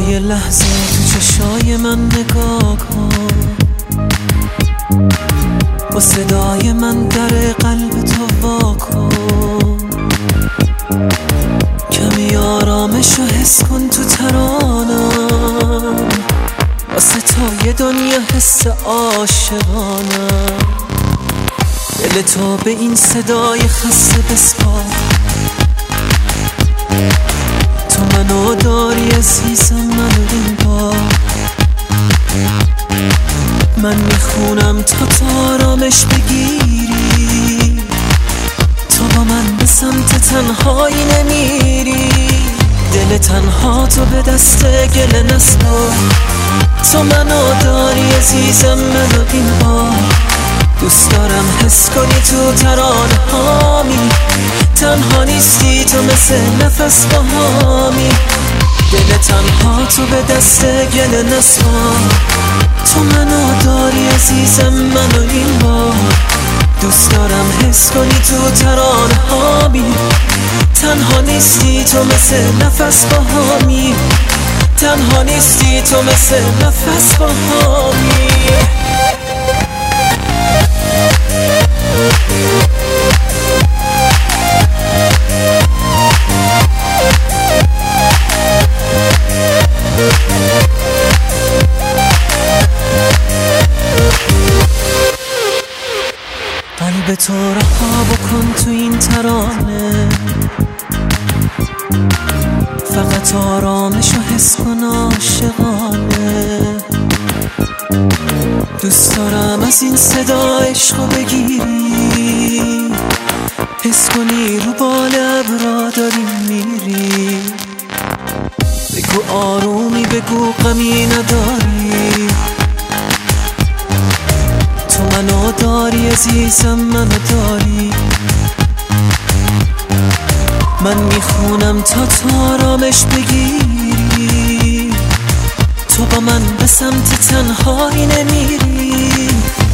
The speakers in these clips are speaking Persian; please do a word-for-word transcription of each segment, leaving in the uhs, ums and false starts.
یه لحظه تو چشای من نگاه کن، با صدای من در قلب تو وا کن. کمی آرامش رو حس کن تو ترانم، واسه تا یه دنیا حس عاشقانم. دل تو به این صدای خسته بسپار، تو منو داری عزیزم، منو این بار. من میخونم تا تو آرامش بگیری، تو با من به سمت تنهایی نمیری. دل تنها تو به دست گله نسپار، تو منو داری عزیزم، منو این بار. دوست دارم حس کنی تو ترانه هامی، تنها نیستی تو مثل نفس با هامی. دل تنها تو به دست گله نسپار، تو منو داری عزیزم، منو این بار. دوست دارم حس کنی تو ترانه هامی، تنها نیستی تو مثل نفس با هامی. تنها نیستی تو مثل نفس با هامی. قلب تو رها بکن تو این ترانه، فقط آرامش رو حس کن عاشقانه. دوست دارم از این صدا عشقو بگیری، حس کنی رو بال ابرا داری میری. بگو آرومی، بگو غمی نداری، تو منو داری عزیزم، منو داری. من میخونم تا تو آرامش بگیری، تو با من به سمت تنهایی نمیری.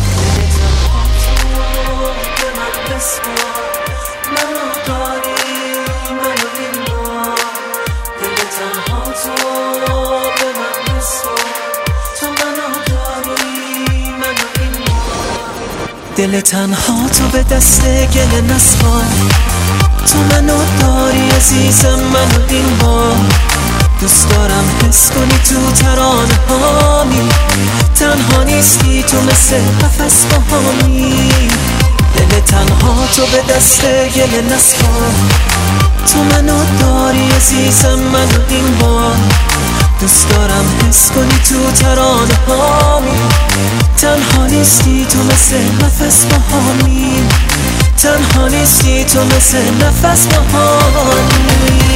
منو داری، منو این بار. دل تنها تو به من بسپار، تو منو داری، منو این بار. دل تنها تو به دست گله نسپار، تو منو داری عزیزم، منو این بار. دوست دارم حس کنی تو ترانه هامی، تنها نیستی تو مثل نفس با هامی. دل تنها تو به دست گله نسپار، تو منو داری عزیزم، منو این بار. دوست دارم حس کنی تو ترانه هامی، تنها نیستی تو مثل نفس با هامی. تنها نیستی تو مثل نفس با هامی.